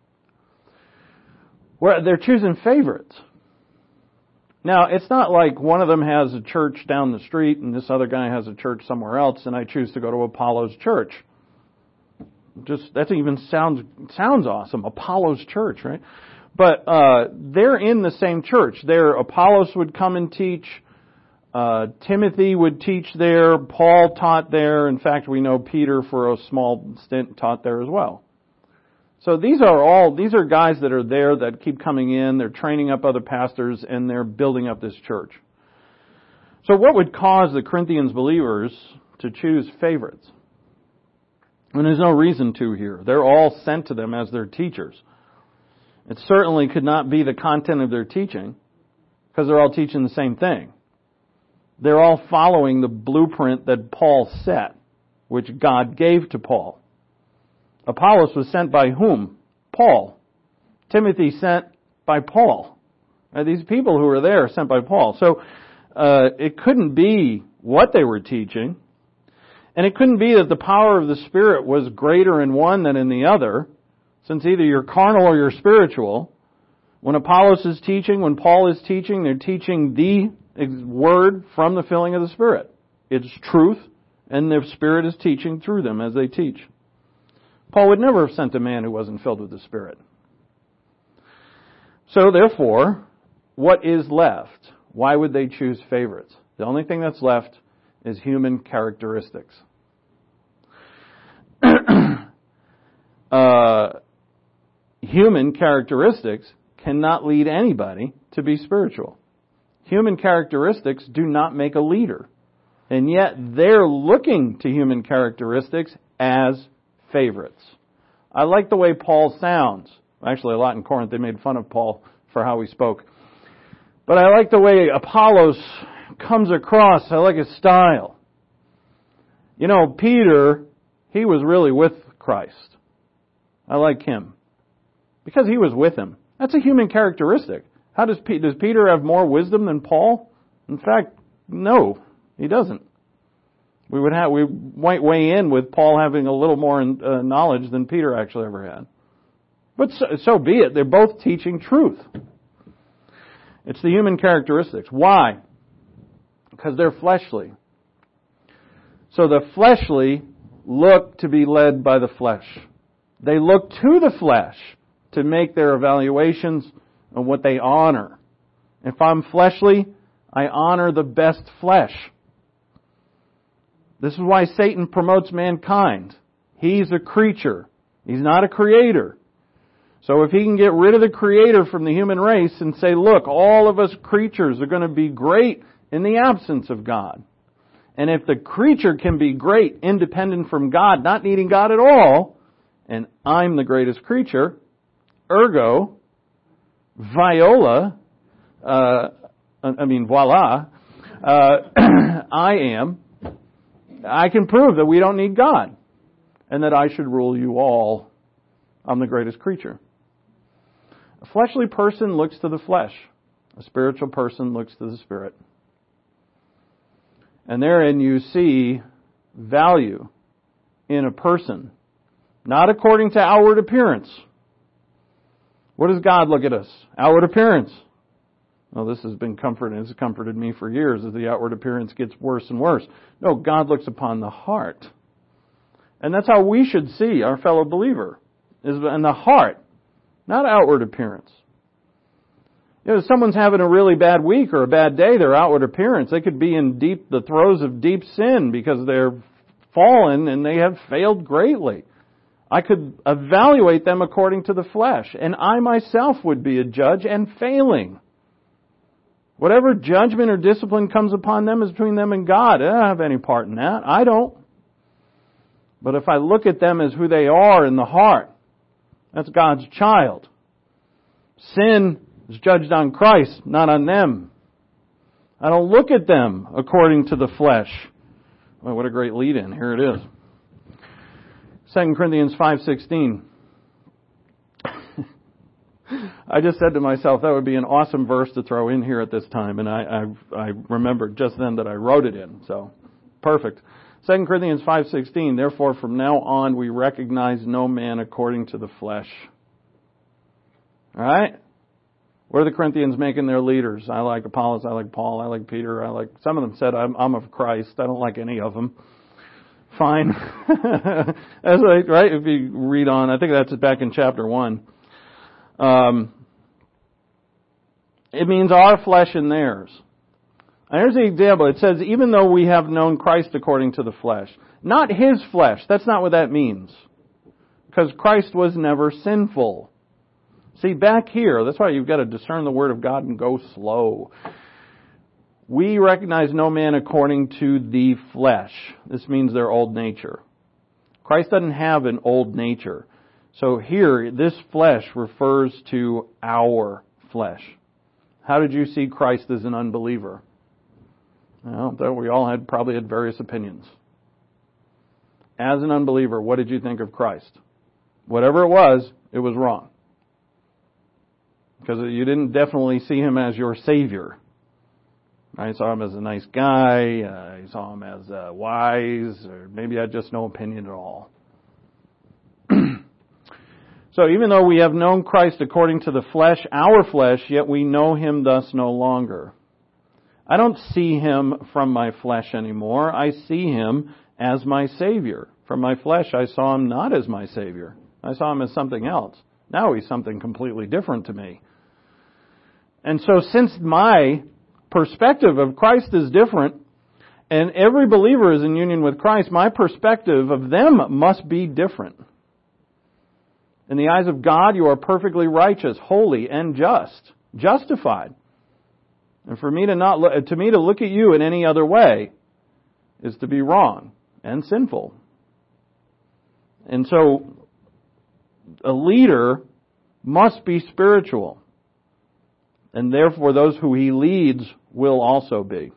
Well, they're choosing favorites. Now, it's not like one of them has a church down the street and this other guy has a church somewhere else and I choose to go to Apollo's church. Just, that even sounds, sounds awesome. Apollo's church, right? But, uh, they're in the same church. There, Apollos would come and teach. Uh, Timothy would teach there. Paul taught there. In fact, we know Peter for a small stint taught there as well. So these are all, these are guys that are there that keep coming in. They're training up other pastors and they're building up this church. So what would cause the Corinthians believers to choose favorites? And there's no reason to here. They're all sent to them as their teachers. It certainly could not be the content of their teaching because they're all teaching the same thing. They're all following the blueprint that Paul set, which God gave to Paul. Apollos was sent by whom? Paul. Timothy sent by Paul. Now, these people who were there sent by Paul. So uh, it couldn't be what they were teaching. And it couldn't be that the power of the Spirit was greater in one than in the other, since either you're carnal or you're spiritual. When Apollos is teaching, when Paul is teaching, they're teaching the word from the filling of the Spirit. It's truth, and the Spirit is teaching through them as they teach. Paul would never have sent a man who wasn't filled with the Spirit. So therefore, what is left? Why would they choose favorites? The only thing that's left is human characteristics. uh, human characteristics cannot lead anybody to be spiritual. Human characteristics do not make a leader. And yet they're looking to human characteristics as favorites. I like the way Paul sounds. Actually, a lot in Corinth, they made fun of Paul for how he spoke. But I like the way Apollos comes across. I like his style. You know, Peter, he was really with Christ. I like him. Because he was with him. That's a human characteristic. How does P- does Peter have more wisdom than Paul? In fact, no, he doesn't. We would have we might weigh in with Paul having a little more uh, knowledge than Peter actually ever had. But so, so be it. They're both teaching truth. It's the human characteristics. Why? Because they're fleshly. So the fleshly look to be led by the flesh. They look to the flesh to make their evaluations of what they honor. If I'm fleshly, I honor the best flesh. This is why Satan promotes mankind. He's a creature. He's not a creator. So if he can get rid of the creator from the human race and say, look, all of us creatures are going to be great in the absence of God. And if the creature can be great independent from God, not needing God at all, and I'm the greatest creature, ergo, viola, uh, I mean, voila, uh, I am, I can prove that we don't need God and that I should rule you all. I'm the greatest creature. A fleshly person looks to the flesh. A spiritual person looks to the Spirit. And therein you see value in a person, not according to outward appearance. What does God look at us? Outward appearance. Well, this has been comforting. It's comforted me for years as the outward appearance gets worse and worse. No, God looks upon the heart. And that's how we should see our fellow believer, is in the heart, not outward appearance. You know, if someone's having a really bad week or a bad day, their outward appearance, they could be in deep, the throes of deep sin because they're fallen and they have failed greatly. I could evaluate them according to the flesh, and I myself would be a judge and failing. Whatever judgment or discipline comes upon them is between them and God. I don't have any part in that. I don't. But if I look at them as who they are in the heart, that's God's child. Sin is judged on Christ, not on them. I don't look at them according to the flesh. Well, what a great lead-in. Here it is. Second Corinthians five sixteen. I just said to myself, that would be an awesome verse to throw in here at this time, and I, I, I remembered just then that I wrote it in, so perfect. Second Corinthians five sixteen, therefore from now on we recognize no man according to the flesh. All right? What are the Corinthians making their leaders? I like Apollos, I like Paul, I like Peter, I like, some of them said, I'm, I'm of Christ. I don't like any of them. Fine. As I, right? If you read on, I think that's back in chapter one. Um, it means our flesh and theirs. And here's the example. It says, even though we have known Christ according to the flesh. Not his flesh. That's not what that means. Because Christ was never sinful. See, back here, that's why you've got to discern the Word of God and go slow. We recognize no man according to the flesh. This means their old nature. Christ doesn't have an old nature. So here, this flesh refers to our flesh. How did you see Christ as an unbeliever? Well, we all had probably had various opinions. As an unbeliever, what did you think of Christ? Whatever it was, it was wrong. Because you didn't definitely see Him as your Savior. I saw Him as a nice guy. Uh, I saw Him as uh, wise. Or maybe I had just no opinion at all. So even though we have known Christ according to the flesh, our flesh, yet we know Him thus no longer. I don't see Him from my flesh anymore. I see Him as my Savior. From my flesh, I saw Him not as my Savior. I saw Him as something else. Now He's something completely different to me. And so since my perspective of Christ is different, and every believer is in union with Christ, my perspective of them must be different. In the eyes of God, you are perfectly righteous, holy, and just, justified. And for me to not look, to me to look at you in any other way is to be wrong and sinful. And so a leader must be spiritual. And therefore those who he leads will also be.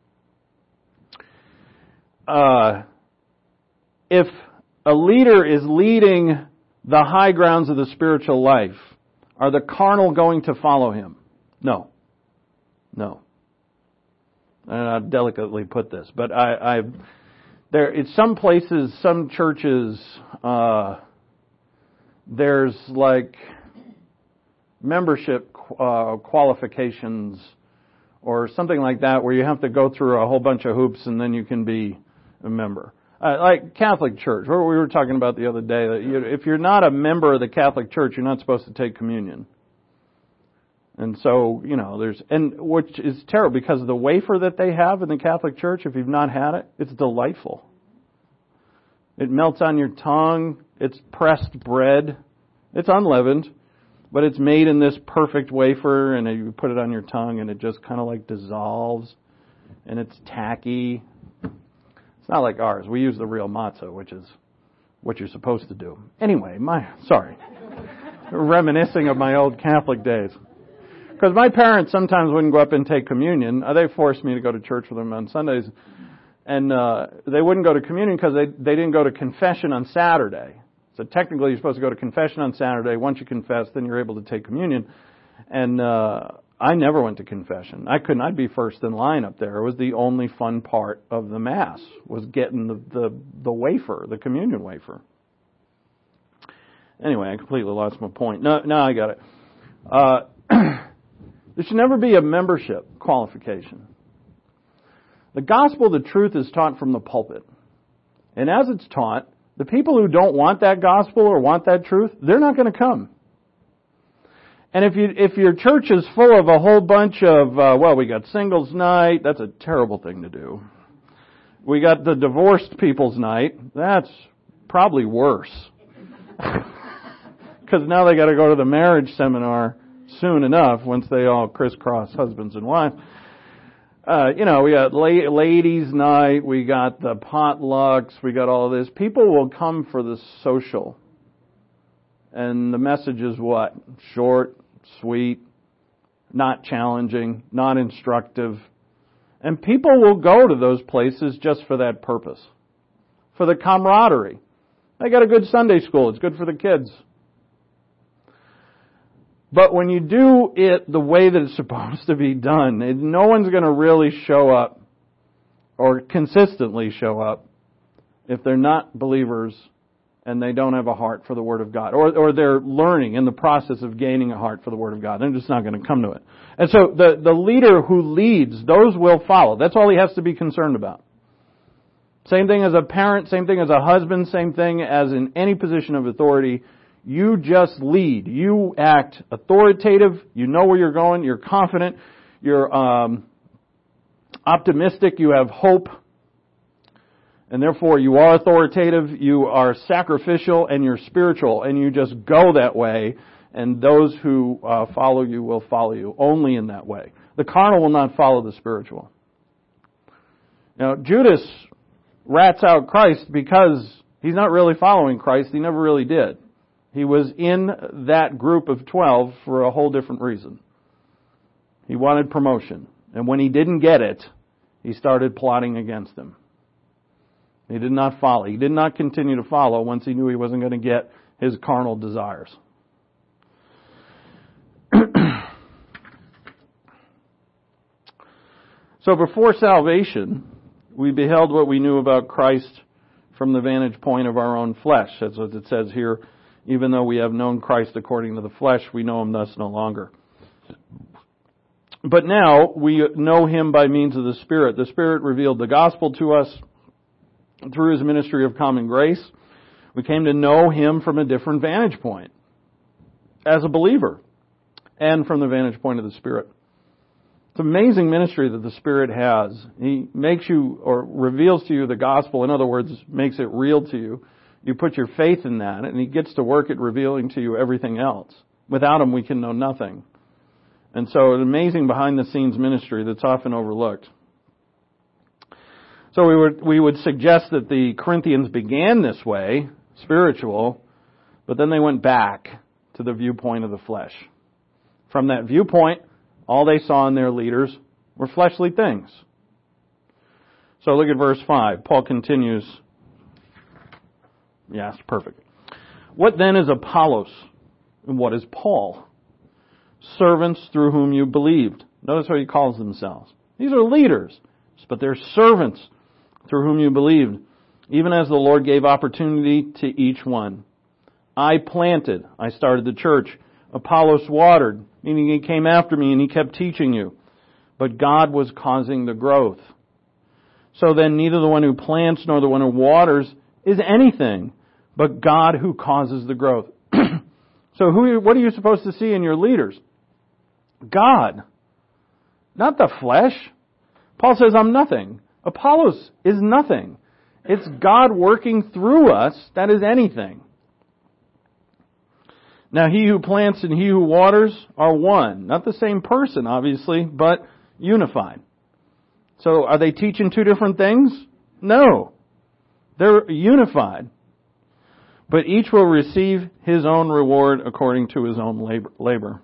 Uh, if a leader is leading the high grounds of the spiritual life, are the carnal going to follow him? No. No. And I'll delicately put this, but I, I there, in some places, some churches, uh, there's like membership uh, qualifications or something like that where you have to go through a whole bunch of hoops and then you can be a member. Uh, like Catholic Church, what we were talking about the other day, that you, if you're not a member of the Catholic Church, you're not supposed to take communion. And so, you know, there's, and which is terrible because the wafer that they have in the Catholic Church, if you've not had it, it's delightful. It melts on your tongue. It's pressed bread. It's unleavened, but it's made in this perfect wafer, and you put it on your tongue, and it just kind of like dissolves, and it's tacky. It's not like ours. We use the real matzah, which is what you're supposed to do. Anyway, my sorry, reminiscing of my old Catholic days. Because my parents sometimes wouldn't go up and take communion. They forced me to go to church with them on Sundays. And uh, they wouldn't go to communion because they, they didn't go to confession on Saturday. So technically you're supposed to go to confession on Saturday. Once you confess, then you're able to take communion. And uh, I never went to confession. I couldn't. I'd be first in line up there. It was the only fun part of the Mass, was getting the, the, the wafer, the communion wafer. Anyway, I completely lost my point. No, no, I got it. Uh, There should never be a membership qualification. The gospel, the truth, is taught from the pulpit. And as it's taught, the people who don't want that gospel or want that truth, they're not going to come. And if you if your church is full of a whole bunch of, uh, well, we got singles night, that's a terrible thing to do. We got the divorced people's night, that's probably worse. Because now they got to go to the marriage seminar soon enough once they all crisscross husbands and wives. Uh, you know, we got la- ladies' night, we got the potlucks, we got all this. People will come for the social. And the message is what? Short, sweet, not challenging, not instructive. And people will go to those places just for that purpose. For the camaraderie. They got a good Sunday school, it's good for the kids. But when you do it the way that it's supposed to be done, it, no one's going to really show up or consistently show up if they're not believers and they don't have a heart for the Word of God. Or, or they're learning in the process of gaining a heart for the Word of God. They're just not going to come to it. And so the, the leader who leads, those will follow. That's all he has to be concerned about. Same thing as a parent, same thing as a husband, same thing as in any position of authority. You just lead. You act authoritative. You know where you're going. You're confident. You're um, optimistic. You have hope. And therefore, you are authoritative. You are sacrificial, and you're spiritual. And you just go that way. And those who uh, follow you will follow you only in that way. The carnal will not follow the spiritual. Now, Judas rats out Christ because he's not really following Christ. He never really did. He was in that group of twelve for a whole different reason. He wanted promotion. And when he didn't get it, he started plotting against him. He did not follow. He did not continue to follow once he knew he wasn't going to get his carnal desires. So before salvation, we beheld what we knew about Christ from the vantage point of our own flesh. That's what it says here. Even though we have known Christ according to the flesh, we know Him thus no longer. But now we know Him by means of the Spirit. The Spirit revealed the gospel to us through His ministry of common grace. We came to know Him from a different vantage point as a believer and from the vantage point of the Spirit. It's amazing ministry that the Spirit has. He makes you or reveals to you the gospel. In other words, makes it real to you. You put your faith in that, and He gets to work at revealing to you everything else. Without Him, we can know nothing. And so, an amazing behind-the-scenes ministry that's often overlooked. So we would we would suggest that the Corinthians began this way, spiritual, but then they went back to the viewpoint of the flesh. From that viewpoint, all they saw in their leaders were fleshly things. So look at verse five. Paul continues. Yes, perfect. What then is Apollos? And what is Paul? Servants through whom you believed. Notice how he calls themselves. These are leaders, but they're servants through whom you believed, even as the Lord gave opportunity to each one. I planted, I started the church. Apollos watered, meaning he came after me and he kept teaching you. But God was causing the growth. So then neither the one who plants nor the one who waters is anything but God who causes the growth. So who? What are you supposed to see in your leaders? God. Not the flesh. Paul says, I'm nothing. Apollos is nothing. It's God working through us that is anything. Now he who plants and he who waters are one. Not the same person, obviously, but unified. So are they teaching two different things? No. They're unified. But each will receive his own reward according to his own labor.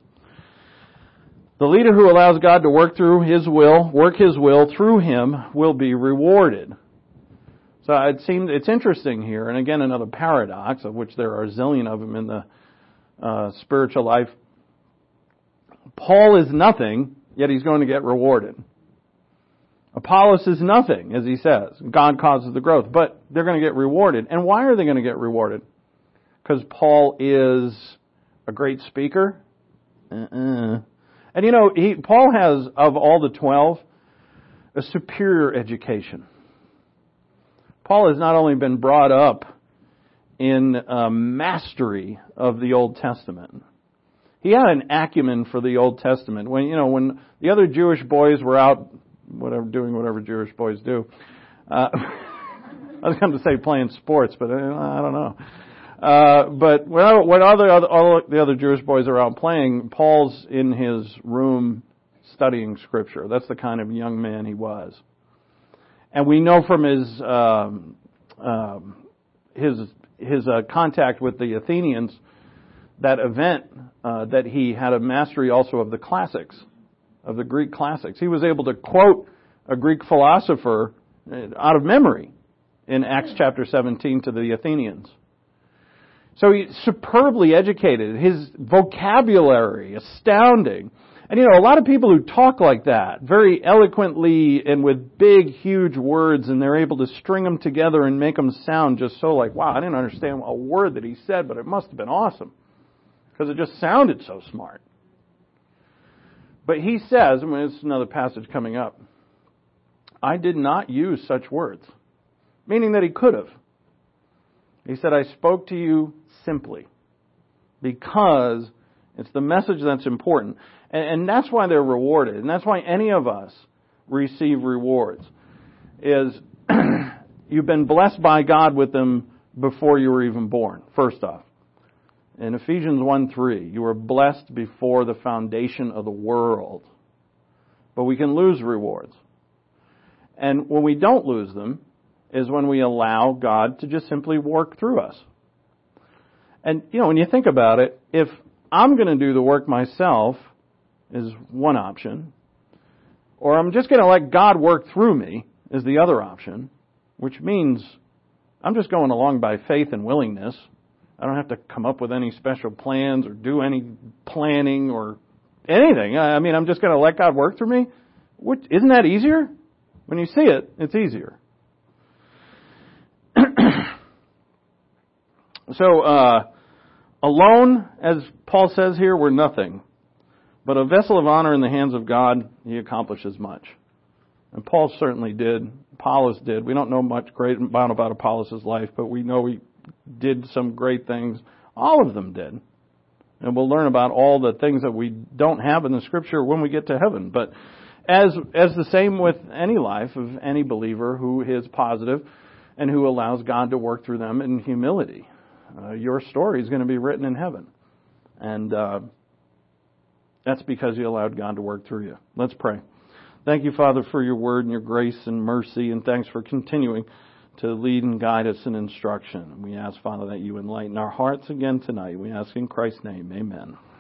The leader who allows God to work through His will, work His will through him, will be rewarded. So it seems it's interesting here, and again another paradox, of which there are a zillion of them in the uh, spiritual life. Paul is nothing, yet he's going to get rewarded. Apollos is nothing, as he says. God causes the growth, but they're going to get rewarded. And why are they going to get rewarded? Because Paul is a great speaker? Uh-uh. And you know, he, Paul has, of all the twelve, a superior education. Paul has not only been brought up in uh, mastery of the Old Testament, He had an acumen for the Old Testament. When, you know, when the other Jewish boys were out, whatever, doing whatever Jewish boys do, uh, I was going to say playing sports, but I, I don't know. Uh, but when, when other, other, all the other Jewish boys are out playing, Paul's in his room studying Scripture. That's the kind of young man he was. And we know from his um, um, his his uh, contact with the Athenians, that event, uh, that he had a mastery also of the classics, of the Greek classics. He was able to quote a Greek philosopher out of memory in Acts chapter seventeen to the Athenians. So he's superbly educated. His vocabulary, astounding. And you know, a lot of people who talk like that, very eloquently and with big, huge words, and they're able to string them together and make them sound just so like, wow, I didn't understand a word that he said, but it must have been awesome. Because it just sounded so smart. But he says, I mean, it's another passage coming up, I did not use such words. Meaning that he could have. He said, I spoke to you simply. Because it's the message that's important. And, and that's why they're rewarded. And that's why any of us receive rewards. Is you've been blessed by God with them before you were even born, first off. In Ephesians one three, you were blessed before the foundation of the world. But we can lose rewards. And when we don't lose them is when we allow God to just simply work through us. And, you know, when you think about it, if I'm going to do the work myself is one option, or I'm just going to let God work through me is the other option, which means I'm just going along by faith and willingness. I don't have to come up with any special plans or do any planning or anything. I mean, I'm just going to let God work through me. Which, isn't that easier? When you see it, it's easier. So, uh, alone, as Paul says here, we're nothing. But a vessel of honor in the hands of God, he accomplishes much. And Paul certainly did. Apollos did. We don't know much great about, about Apollos' life, but we know he did some great things. All of them did. And we'll learn about all the things that we don't have in the Scripture when we get to heaven. But as as the same with any life of any believer who is positive and who allows God to work through them in humility. Uh, your story is going to be written in heaven. And uh, that's because you allowed God to work through you. Let's pray. Thank you, Father, for your word and your grace and mercy, and thanks for continuing to lead and guide us in instruction. We ask, Father, that you enlighten our hearts again tonight. We ask in Christ's name, amen.